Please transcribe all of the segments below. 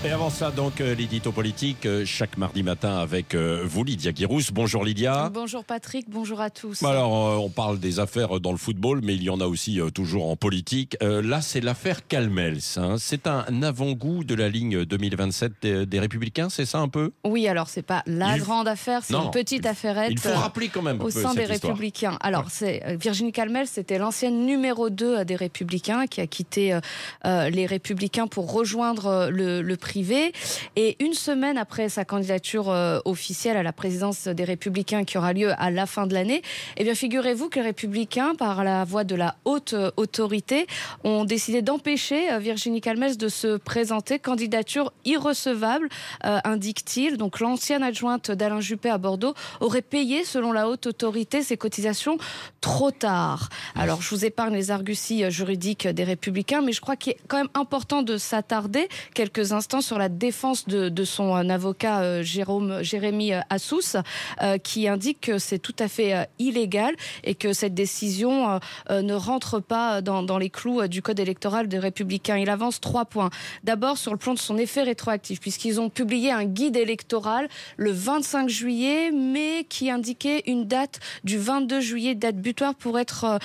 Et avant ça, donc, l'édito politique, chaque mardi matin avec vous, Lydia Guirousse. Bonjour Lydia. Bonjour Patrick, bonjour à tous. Alors, on parle des affaires dans le football, mais il y en a aussi toujours en politique. Là, c'est l'affaire Calmels. Hein. C'est un avant-goût de la ligne 2027 des Républicains, c'est ça un peu ? Oui, alors c'est pas la grande affaire, c'est une petite affairette. Il faut rappeler quand même au sein des Républicains. Alors, c'est Virginie Calmels, c'était l'ancienne numéro 2 des Républicains qui a quitté les Républicains pour rejoindre le privé. Et une semaine après sa candidature officielle à la présidence des Républicains qui aura lieu à la fin de l'année, eh bien figurez-vous que les Républicains, par la voix de la haute autorité, ont décidé d'empêcher Virginie Calmels de se présenter. Candidature irrecevable, indique-t-il. Donc l'ancienne adjointe d'Alain Juppé à Bordeaux aurait payé, selon la haute autorité, ses cotisations trop tard. Alors je vous épargne les arguties juridiques des Républicains, mais je crois qu'il est quand même important de s'attarder quelques instants sur la défense de son avocat Jérémy Assous, qui indique que c'est tout à fait illégal et que cette décision ne rentre pas dans les clous du code électoral des Républicains. Il avance 3 points. D'abord, sur le plan de son effet rétroactif, puisqu'ils ont publié un guide électoral le 25 juillet, mais qui indiquait une date du 22 juillet, date butoir pour être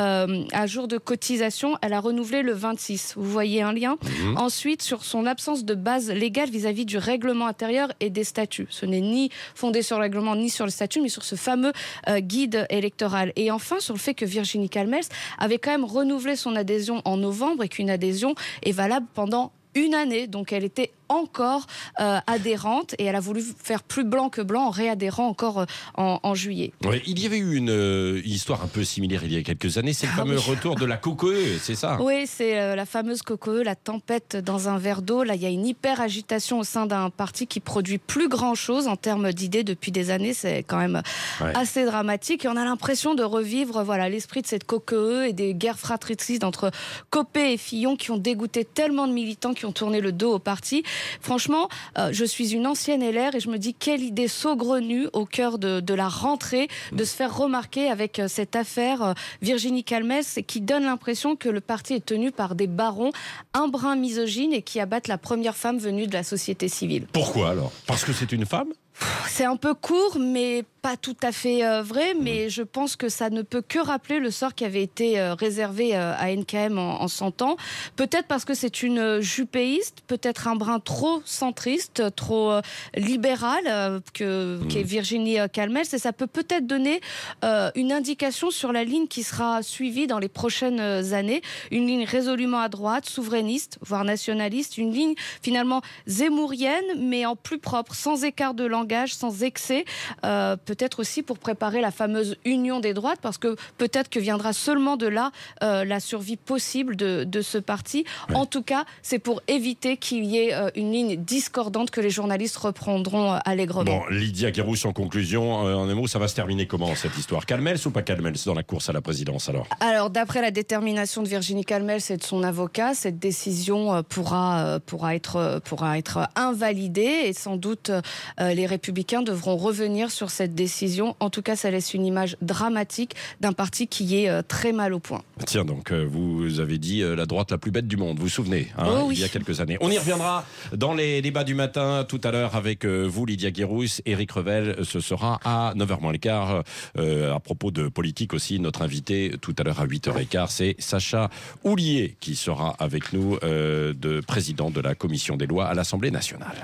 à jour de cotisation. Elle a renouvelé le 26. Vous voyez un lien ? Ensuite, sur son absence de base légale vis-à-vis du règlement intérieur et des statuts. Ce n'est ni fondé sur le règlement ni sur le statut, mais sur ce fameux guide électoral. Et enfin, sur le fait que Virginie Calmels avait quand même renouvelé son adhésion en novembre et qu'une adhésion est valable pendant une année. Donc elle était encore adhérente et elle a voulu faire plus blanc que blanc en réadhérant encore en juillet. Ouais, il y avait eu une histoire un peu similaire il y a quelques années, c'est le fameux retour de la COCOE, c'est ça ? Oui, c'est la fameuse COCOE, la tempête dans un verre d'eau. Là, il y a une hyper agitation au sein d'un parti qui produit plus grand-chose en termes d'idées depuis des années. C'est quand même assez dramatique et on a l'impression de revivre l'esprit de cette COCOE et des guerres fratricides entre Copé et Fillon qui ont dégoûté tellement de militants qui ont tourné le dos au parti. Franchement, je suis une ancienne LR et je me dis quelle idée saugrenue au cœur de la rentrée de se faire remarquer avec cette affaire Virginie Calmels qui donne l'impression que le parti est tenu par des barons un brin misogynes et qui abattent la première femme venue de la société civile. Pourquoi alors ? Parce que c'est une femme ? C'est un peu court, mais pas tout à fait vrai, mais je pense que ça ne peut que rappeler le sort qui avait été réservé à NKM en son temps. Peut-être parce que c'est une juppéiste, peut-être un brin trop centriste, trop libéral qu'est Virginie Calmels, et ça peut peut-être donner une indication sur la ligne qui sera suivie dans les prochaines années, une ligne résolument à droite, souverainiste, voire nationaliste, une ligne finalement zémourienne, mais en plus propre, sans écart de langage, sans excès, peut-être aussi pour préparer la fameuse union des droites, parce que peut-être que viendra seulement de là la survie possible de ce parti. Ouais. En tout cas, c'est pour éviter qu'il y ait une ligne discordante que les journalistes reprendront allègrement. Bon, Lydia Guirousse, en conclusion, en un mot, ça va se terminer comment cette histoire ? Calmels ou pas Calmels dans la course à la présidence alors, d'après la détermination de Virginie Calmels et de son avocat, cette décision pourra être invalidée et sans doute les Républicains devront revenir sur cette décision. En tout cas, ça laisse une image dramatique d'un parti qui est très mal au point. Tiens, donc, vous avez dit la droite la plus bête du monde, vous vous souvenez, il y a quelques années. On y reviendra dans les débats du matin, tout à l'heure, avec vous, Lydia Guirousse. Éric Revel, ce sera à 9h moins le quart. À propos de politique aussi, notre invité, tout à l'heure à 8h15, c'est Sacha Houlié qui sera avec nous, président de la Commission des lois à l'Assemblée nationale.